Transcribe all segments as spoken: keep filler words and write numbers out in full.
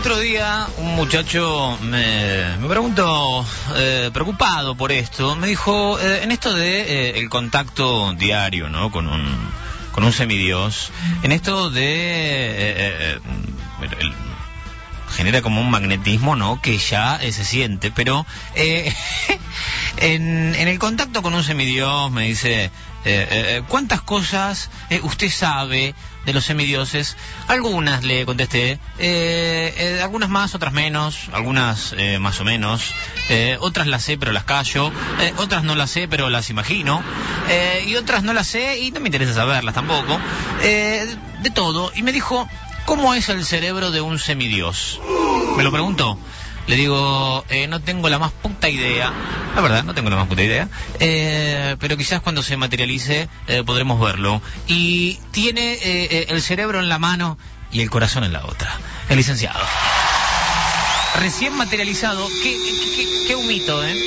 otro día un muchacho me, me preguntó, eh, preocupado por esto, me dijo, eh, en esto de eh, el contacto diario, ¿no? Con un, con un semidios, en esto de... Eh, eh, el, el, genera como un magnetismo, ¿no? Que ya eh, se siente, pero eh, en, en el contacto con un semidios me dice, eh, eh, ¿cuántas cosas eh, usted sabe de los semidioses? Algunas le contesté, eh, eh, algunas más, otras menos, algunas eh, más o menos, eh, otras las sé pero las callo, eh, otras no las sé pero las imagino, eh, y otras no las sé y no me interesa saberlas tampoco, eh, de todo. Y me dijo, ¿cómo es el cerebro de un semidios? Me lo preguntó. Le digo, eh, no tengo la más puta idea. La verdad, no tengo la más puta idea. Eh, pero quizás cuando se materialice eh, podremos verlo. Y tiene eh, el cerebro en la mano y el corazón en la otra. El licenciado. Recién materializado. Qué, qué, qué, qué humito, ¿eh?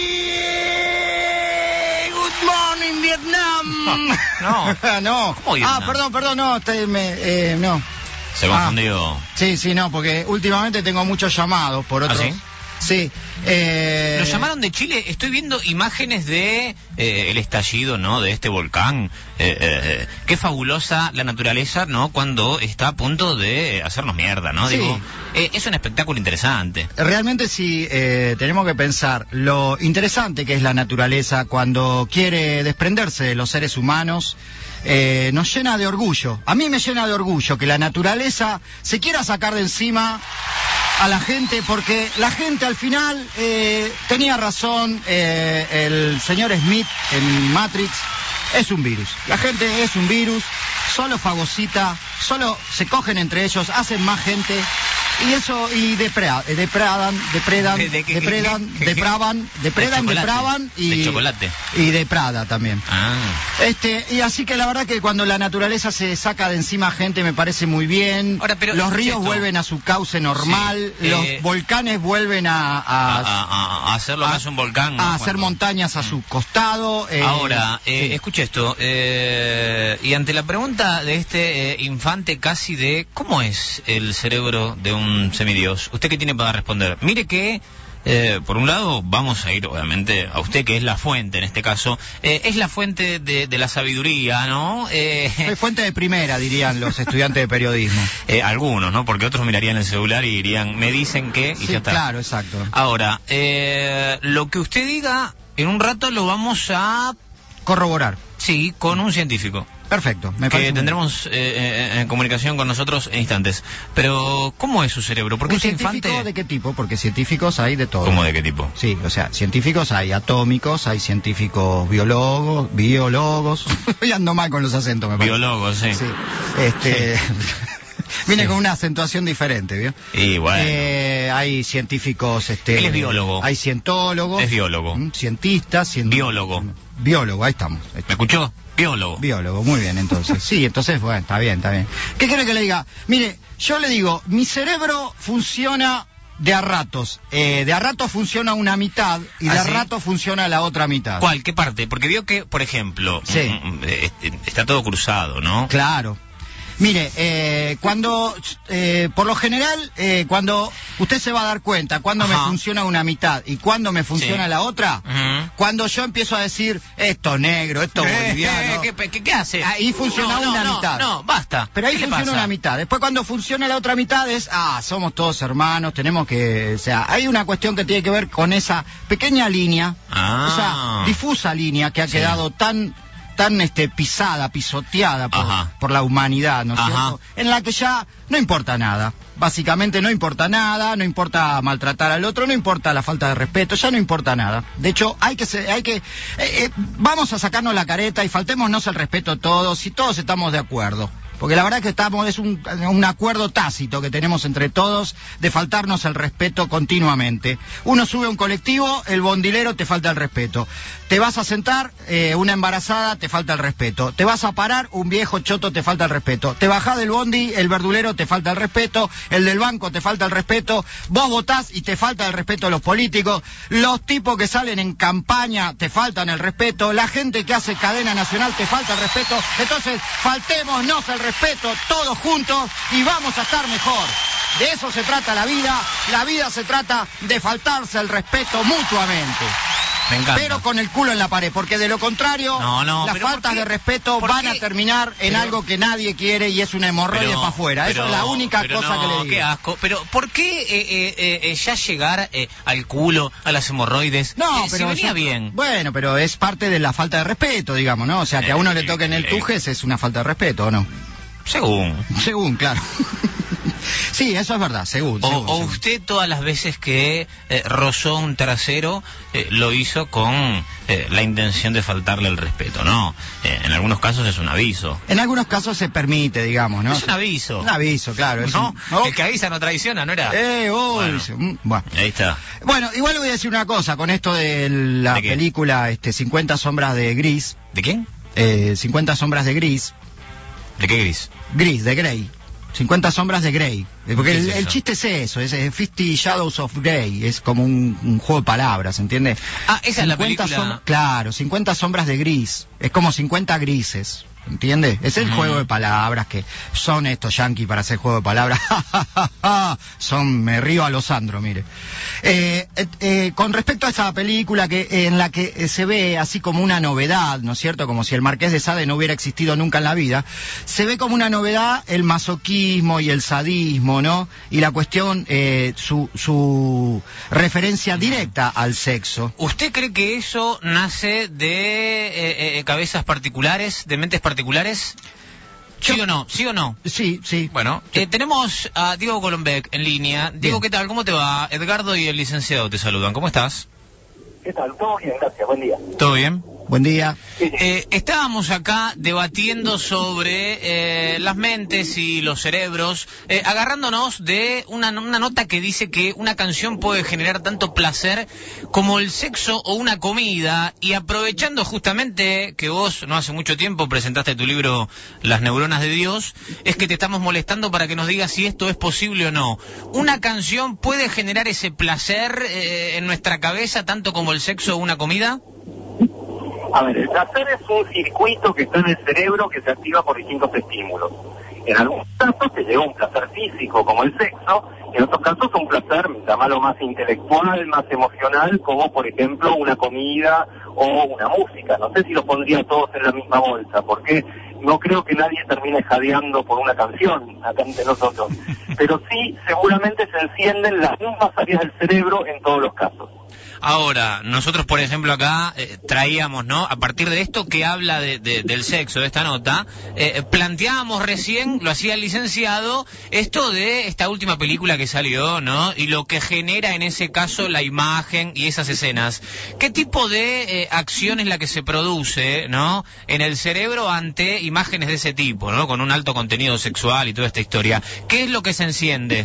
Good morning, Vietnam. No, no. ¿Cómo Vietnam? Ah, perdón, perdón, no, estoy, me, eh, no. Se confundió. Ah, sí, sí, no, porque últimamente tengo muchos llamados por otros. ¿Ah, sí? Sí. Eh... Nos llamaron de Chile. Estoy viendo imágenes de eh, el estallido, ¿no? De este volcán. Eh, eh, qué fabulosa la naturaleza, ¿no? Cuando está a punto de hacernos mierda, ¿no? Sí. Digo, eh, es un espectáculo interesante. Realmente sí, eh, tenemos que pensar lo interesante que es la naturaleza cuando quiere desprenderse de los seres humanos. Eh, nos llena de orgullo. A mí me llena de orgullo que la naturaleza se quiera sacar de encima a la gente, porque la gente al final eh, tenía razón, eh, el señor Smith en Matrix es un virus. La gente es un virus, solo fagocita, solo se cogen entre ellos, hacen más gente. Y eso, y deprea, depredan, depredan, ¿De, de, depredan, de, depravan, depredan, de depravan y... De chocolate. Y deprada también. Ah. Este, y así que la verdad que cuando la naturaleza se saca de encima gente me parece muy bien. Ahora, pero los ríos esto. vuelven a su cauce normal, Sí, los eh, volcanes vuelven a... A, A, a, a hacer lo que hace un volcán, ¿no? a hacer Cuando... montañas a su costado. Eh, Ahora, eh, sí. escuche esto, eh, y ante la pregunta de este eh, infante casi de ¿cómo es el cerebro de un semidios? ¿Usted qué tiene para responder? Mire que, eh, por un lado, vamos a ir obviamente a usted, que es la fuente en este caso, eh, es la fuente de, de la sabiduría, ¿no? Eh, Soy fuente de primera, dirían los estudiantes de periodismo. eh, algunos, ¿no? Porque otros mirarían el celular y dirían, me dicen que, y Sí, ya está. claro, exacto. Ahora, eh, lo que usted diga, en un rato lo vamos a... Corroborar. Sí, con un científico. Perfecto, me parece. Que tendremos eh, eh, en comunicación con nosotros en instantes. Pero, ¿cómo es su cerebro? Porque ¿Un este científico infante... de qué tipo? Porque científicos hay de todo. ¿Cómo de qué tipo? Sí, o sea, científicos hay atómicos, hay científicos biólogos, biólogos. Hoy ando mal con los acentos, me parece. Biólogos, sí. Sí. Este... Sí. Viene Sí. con una acentuación diferente, ¿vio? Y bueno. Eh, hay científicos, este... Él es biólogo. Hay cientólogos. Es biólogo. ¿m? Cientistas. cien- Biólogo. Biólogo, ahí estamos. ¿Me escuchó? Biólogo. Biólogo, muy bien, entonces. Sí, entonces, bueno, está bien, está bien. ¿Qué quiere que le diga? Mire, yo le digo, mi cerebro funciona de a ratos. Eh, de a ratos funciona una mitad y ¿Ah, de a sí? ratos funciona la otra mitad. ¿Cuál? ¿Qué parte? Porque vio que, por ejemplo, Sí. mm, mm, eh, está todo cruzado, ¿no? Claro. Mire, eh, cuando, eh, por lo general, eh, cuando usted se va a dar cuenta cuando Ajá. me funciona una mitad y cuando me funciona Sí. la otra, Ujú. cuando yo empiezo a decir, esto negro, esto Eh, boliviano, eh, ¿qué, qué, qué hace? ahí funciona No, no, una no, mitad. No, basta. Pero ahí ¿Qué le funciona pasa? una mitad. Después cuando funciona la otra mitad es, ah, somos todos hermanos, tenemos que... O sea, hay una cuestión que tiene que ver con esa pequeña línea, Ah. o sea, difusa línea que ha Sí. quedado tan tan este pisada, pisoteada por, Ajá. por la humanidad, ¿no es Ajá. cierto? En la que ya no importa nada. Básicamente no importa nada, no importa maltratar al otro, no importa la falta de respeto, ya no importa nada. De hecho, hay que se- hay que eh, eh, vamos a sacarnos la careta y faltémonos el respeto todos, y todos estamos de acuerdo. Porque la verdad que estamos, es un, un acuerdo tácito que tenemos entre todos de faltarnos el respeto continuamente. Uno sube a un colectivo, el bondilero te falta el respeto. Te vas a sentar, eh, una embarazada te falta el respeto. Te vas a parar, un viejo choto te falta el respeto. Te bajás del bondi, el verdulero te falta el respeto. El del banco te falta el respeto. Vos votás y te falta el respeto a los políticos. Los tipos que salen en campaña te faltan el respeto. La gente que hace cadena nacional te falta el respeto. Entonces, faltémonos el respeto todos juntos y vamos a estar mejor. De eso se trata la vida. La vida se trata de faltarse el respeto mutuamente. Me encanta. Pero con el culo en la pared, porque de lo contrario, no, no, las faltas de respeto van a terminar en pero, algo que nadie quiere y es una hemorroide para afuera. Esa es la única cosa no, que le digo. Qué asco. Pero ¿por qué eh, eh, eh, ya llegar eh, al culo, a las hemorroides? No, eh, pero si venía eso, bien. Bueno, pero es parte de la falta de respeto, digamos, ¿no? O sea, que a uno le toquen el tujes es una falta de respeto, ¿o no? Según. Según, claro. Sí, eso es verdad, según. O, según, o según. usted todas las veces que eh, rozó un trasero eh, lo hizo con eh, la intención de faltarle el respeto, ¿no? Eh, en algunos casos es un aviso. En algunos casos se permite, digamos, ¿no? Es un aviso. Un aviso, claro. Es no, un... oh. El que avisa no traiciona, ¿no era? Eh, oh, bueno. Dice... bueno. Ahí está. Bueno, igual le voy a decir una cosa con esto de la ¿De película este, cincuenta sombras de Gris. ¿De quién? Eh, cincuenta sombras de Gris. ¿De qué Gris? Gris, de Grey. cincuenta sombras de Grey. Porque el, es el chiste es eso, es cincuenta Shadows of Grey, es como un, un juego de palabras, ¿entiendes? Ah, esa es la película. Claro, cincuenta sombras de Gris, es como cincuenta grises, ¿entiendes? Es el uh-huh. juego de palabras que son estos yankees para hacer juego de palabras. Son, me río a los Sandro, mire. Eh, eh, eh, con respecto a esa película que eh, en la que eh, se ve así como una novedad, ¿no es cierto? Como si el Marqués de Sade no hubiera existido nunca en la vida, se ve como una novedad el masoquismo y el sadismo, ¿no? Y la cuestión, eh, su, su referencia directa al sexo. ¿Usted cree que eso nace de eh, eh, cabezas particulares, de mentes particulares? ¿Sí Yo, o no? ¿Sí o no? Sí, sí. Bueno, eh, tenemos a Diego Golombek en línea. Diego, bien. ¿Qué tal? ¿Cómo te va? Edgardo y el licenciado te saludan. ¿Cómo estás? ¿Qué tal? Todo bien, gracias. Buen día. ¿Todo bien? Buen día. Eh, estábamos acá debatiendo sobre eh, las mentes y los cerebros, eh, agarrándonos de una, una nota que dice que una canción puede generar tanto placer como el sexo o una comida, y aprovechando justamente que vos no hace mucho tiempo presentaste tu libro Las neuronas de Dios, es que te estamos molestando para que nos digas si esto es posible o no. ¿Una canción puede generar ese placer eh, en nuestra cabeza tanto como el sexo o una comida? A ver, el placer es un circuito que está en el cerebro que se activa por distintos estímulos. En algunos casos te llega un placer físico, como el sexo, en otros casos un placer, llamarlo más intelectual, más emocional, como por ejemplo una comida o una música. No sé si los pondría todos en la misma bolsa, porque no creo que nadie termine jadeando por una canción acá entre nosotros. Pero sí, seguramente se encienden las mismas áreas del cerebro en todos los casos. Ahora, nosotros, por ejemplo, acá eh, traíamos, ¿no? A partir de esto que habla de, de, del sexo, de esta nota, eh, planteábamos recién, lo hacía el licenciado, esto de esta última película que salió, ¿no? Y lo que genera en ese caso la imagen y esas escenas. ¿Qué tipo de eh, acción es la que se produce, ¿no? En el cerebro ante imágenes de ese tipo, ¿no? Con un alto contenido sexual y toda esta historia. ¿Qué es lo que se enciende?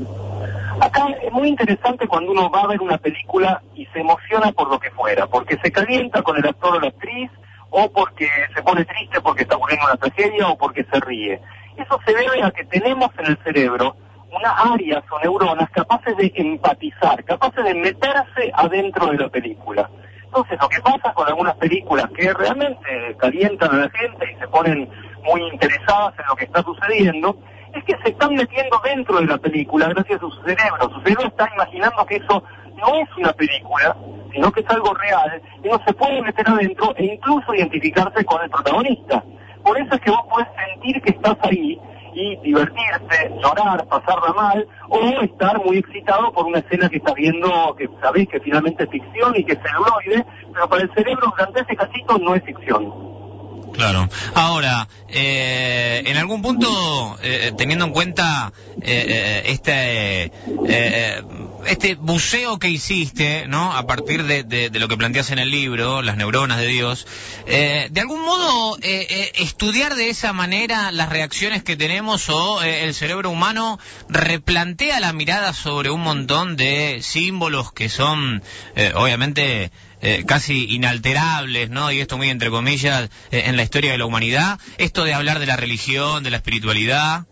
Acá es muy interesante cuando uno va a ver una película y se emociona por lo que fuera, porque se calienta con el actor o la actriz, o porque se pone triste porque está ocurriendo una tragedia, o porque se ríe. Eso se debe a que tenemos en el cerebro unas áreas o neuronas capaces de empatizar, capaces de meterse adentro de la película. Entonces, lo que pasa con algunas películas que realmente calientan a la gente y se ponen muy interesadas en lo que está sucediendo, es que se están metiendo dentro de la película gracias a su cerebro. Su cerebro está imaginando que eso no es una película, sino que es algo real, y no se puede meter adentro e incluso identificarse con el protagonista. Por eso es que vos podés sentir que estás ahí y divertirte, llorar, pasarla mal, o estar muy excitado por una escena que estás viendo, que sabés que finalmente es ficción y que es celuloide, pero para el cerebro durante ese casito no es ficción. Claro. Ahora, eh, en algún punto, eh, teniendo en cuenta eh, este eh, este buceo que hiciste, ¿no? A partir de, de, de lo que planteas en el libro, Las neuronas de Dios, eh, de algún modo eh, eh, estudiar de esa manera las reacciones que tenemos, o eh, el cerebro humano replantea la mirada sobre un montón de símbolos que son, eh, obviamente, Eh, casi inalterables, ¿no? Y esto muy entre comillas, eh, en la historia de la humanidad. Esto de hablar de la religión, de la espiritualidad.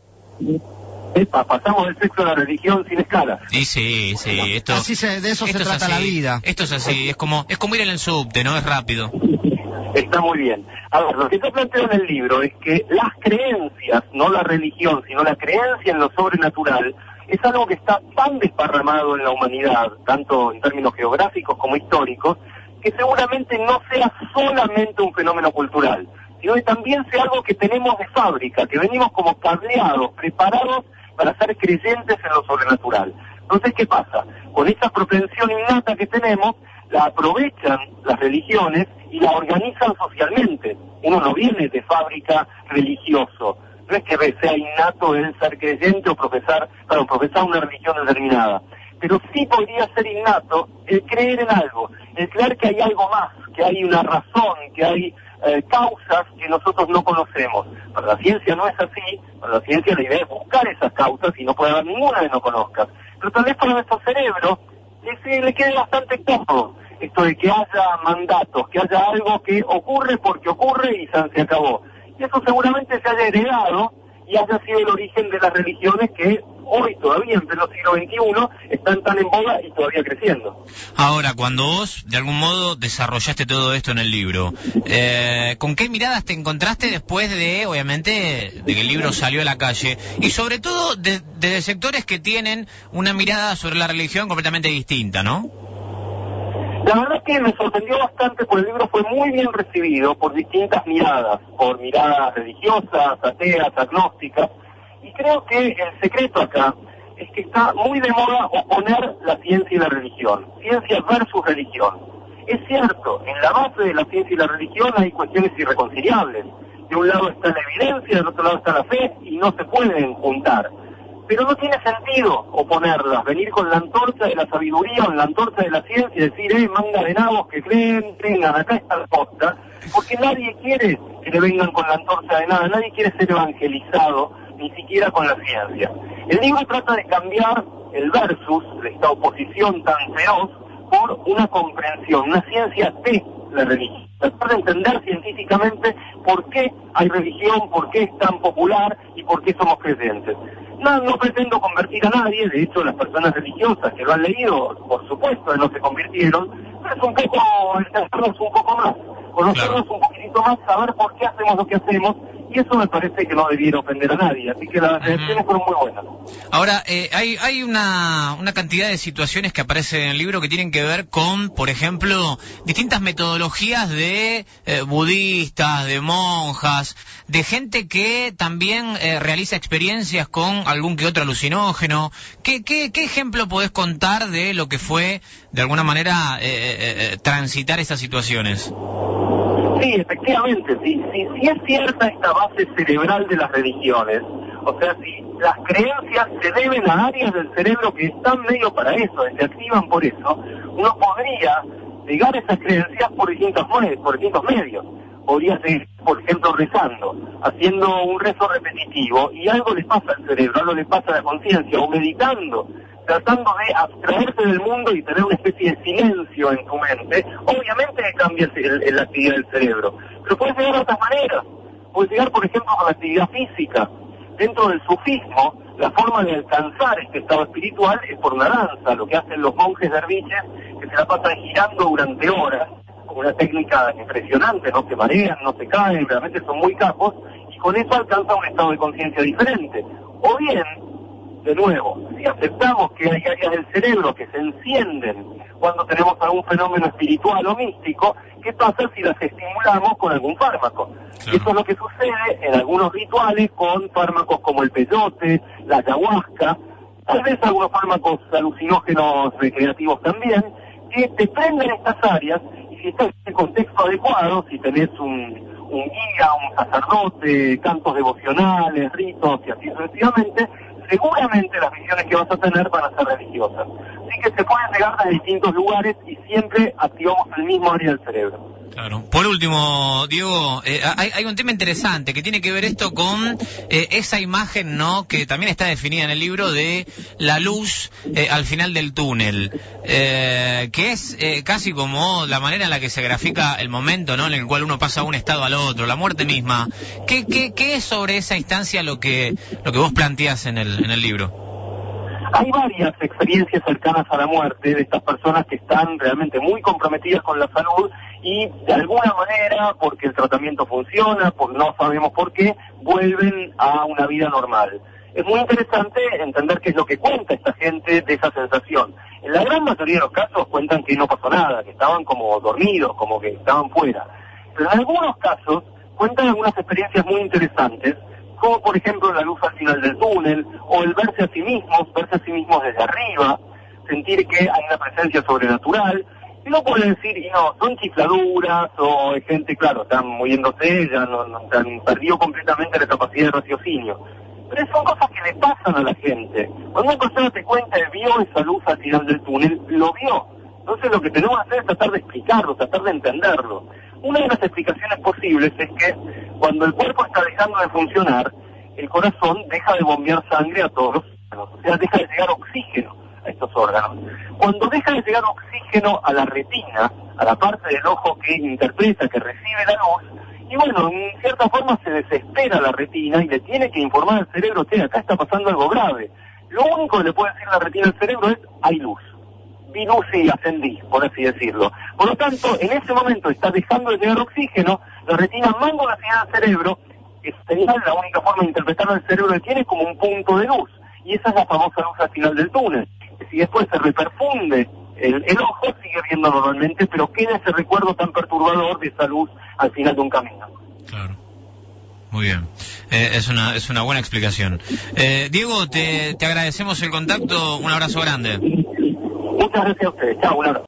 Epa, pasamos del sexo a la religión sin escalas. Sí, sí, sí. Esto, así se, de eso se trata así, la vida. Esto es así, es como, es como ir en el subte, ¿no? Es rápido. Está muy bien. A ver, lo que yo planteo en el libro es que las creencias, no la religión, sino la creencia en lo sobrenatural, es algo que está tan desparramado en la humanidad, tanto en términos geográficos como históricos, que seguramente no sea solamente un fenómeno cultural, sino que también sea algo que tenemos de fábrica, que venimos como cableados, preparados para ser creyentes en lo sobrenatural. Entonces, ¿qué pasa? Con esa propensión innata que tenemos, la aprovechan las religiones y la organizan socialmente. Uno no viene de fábrica religioso. No es que sea innato el ser creyente o profesar, perdón, profesar una religión determinada. Pero sí podría ser innato el creer en algo, el creer que hay algo más, que hay una razón, que hay eh, causas que nosotros no conocemos. Para la ciencia no es así, para la ciencia la idea es buscar esas causas y no puede haber ninguna que no conozcas. Pero tal vez para nuestro cerebro le, le quede bastante cómodo esto de que haya mandatos, que haya algo que ocurre porque ocurre y se, se acabó. Y eso seguramente se haya heredado y haya sido el origen de las religiones que hoy todavía en pleno siglo veintiuno están tan en boga y todavía creciendo. Ahora, cuando vos de algún modo desarrollaste todo esto en el libro, eh, ¿con qué miradas te encontraste después de, obviamente, de que el libro salió a la calle? Y sobre todo de, de sectores que tienen una mirada sobre la religión completamente distinta, ¿no? La verdad es que me sorprendió bastante porque el libro fue muy bien recibido por distintas miradas, por miradas religiosas, ateas, agnósticas, y creo que el secreto acá es que está muy de moda oponer la ciencia y la religión, ciencia versus religión. Es cierto, en la base de la ciencia y la religión hay cuestiones irreconciliables. De un lado está la evidencia, del otro lado está la fe, y no se pueden juntar. Pero no tiene sentido oponerlas, venir con la antorcha de la sabiduría o la antorcha de la ciencia y decir, eh, manga de nabos que creen, tengan, acá está la posta, porque nadie quiere que le vengan con la antorcha de nada, nadie quiere ser evangelizado, ni siquiera con la ciencia. El libro trata de cambiar el versus, de esta oposición tan feroz, por una comprensión, una ciencia de la religión. Tratar de entender científicamente por qué hay religión, por qué es tan popular y por qué somos creyentes. No, no pretendo convertir a nadie, de hecho las personas religiosas que lo han leído, por supuesto, no se convirtieron, pero es un poco, entendernos un poco más, conocernos claro. un poquitito más, saber por qué hacemos lo que hacemos, y eso me parece que no debiera ofender a nadie, así que las reacciones uh-huh. fueron muy buenas. Ahora, eh, hay, hay una, una cantidad de situaciones que aparecen en el libro que tienen que ver con, por ejemplo, distintas metodologías de eh, budistas, de monjas, de gente que también eh, realiza experiencias con algún que otro alucinógeno. ¿Qué, qué, qué ejemplo podés contar de lo que fue, de alguna manera, eh, eh, transitar estas situaciones? Sí, efectivamente, sí, sí, sí es cierta esta base cerebral de las religiones. O sea, si las creencias se deben a áreas del cerebro que están medio para eso, se activan por eso, uno podría llegar a esas creencias por distintos, por distintos medios. Podría ser, por ejemplo, rezando, haciendo un rezo repetitivo, y algo le pasa al cerebro, algo le pasa a la conciencia, o meditando, tratando de abstraerse del mundo y tener una especie de silencio en tu mente. Obviamente que cambia el, el, la actividad del cerebro, pero puede llegar de otras maneras. Puede llegar, por ejemplo, con la actividad física. Dentro del sufismo, la forma de alcanzar este estado espiritual es por una danza, lo que hacen los monjes derviches, que se la pasan girando durante horas, con una técnica impresionante, no se marean, no se caen, realmente son muy capos, y con eso alcanzan un estado de conciencia diferente. O bien, de nuevo, si aceptamos que hay áreas del cerebro que se encienden cuando tenemos algún fenómeno espiritual o místico, ¿qué pasa si las estimulamos con algún fármaco? Claro. Eso es lo que sucede en algunos rituales con fármacos como el peyote, la ayahuasca, tal vez algunos fármacos alucinógenos recreativos también, que te prenden estas áreas, y si estás en el contexto adecuado, si tenés un, un guía, un sacerdote, cantos devocionales, ritos y así sucesivamente, seguramente las visiones que vas a tener van a ser religiosas. Así que se pueden llegar a distintos lugares y siempre activamos el mismo área del cerebro. Claro. Por último, Diego, eh, hay, hay un tema interesante que tiene que ver esto con eh, esa imagen, ¿no?, que también está definida en el libro de la luz eh, al final del túnel, eh, que es eh, casi como la manera en la que se grafica el momento, ¿no?, en el cual uno pasa de un estado al otro, la muerte misma. ¿Qué, qué, qué es sobre esa instancia lo que lo que vos planteás en el en el libro? Hay varias experiencias cercanas a la muerte de estas personas que están realmente muy comprometidas con la salud y de alguna manera, porque el tratamiento funciona, por no sabemos por qué, vuelven a una vida normal. Es muy interesante entender qué es lo que cuenta esta gente de esa sensación. En la gran mayoría de los casos cuentan que no pasó nada, que estaban como dormidos, como que estaban fuera. Pero en algunos casos cuentan algunas experiencias muy interesantes, como por ejemplo la luz al final del túnel, o el verse a sí mismos, verse a sí mismos desde arriba, sentir que hay una presencia sobrenatural. Y no pueden decir, y no, son chifladuras, o hay gente, claro, están muriéndose, ya no, no, han perdido completamente la capacidad de raciocinio. Pero son cosas que le pasan a la gente. Cuando una persona te cuenta que vio esa luz al final del túnel, lo vio. Entonces lo que tenemos que hacer es tratar de explicarlo, tratar de entenderlo. Una de las explicaciones posibles es que cuando el cuerpo está dejando de funcionar, el corazón deja de bombear sangre a todos los órganos, o sea, deja de llegar oxígeno a estos órganos. Cuando deja de llegar oxígeno a la retina, a la parte del ojo que interpreta, que recibe la luz, y bueno, en cierta forma se desespera la retina y le tiene que informar al cerebro que acá está pasando algo grave. Lo único que le puede decir la retina al cerebro es, hay luz. Vi luz y ascendí, por así decirlo. Por lo tanto, en ese momento está dejando de llegar oxígeno, la retina manda una señal al cerebro, que señal, la única forma de interpretarlo el cerebro que tiene, como un punto de luz. Y esa es la famosa luz al final del túnel. Si después se reperfunde el, el ojo, sigue viendo normalmente, pero queda ese recuerdo tan perturbador de esa luz al final de un camino. Claro. Muy bien. Eh, es una es una buena explicación. Eh, Diego, te, te agradecemos el contacto. Un abrazo grande. Muchas gracias a ustedes. Chao, un abrazo.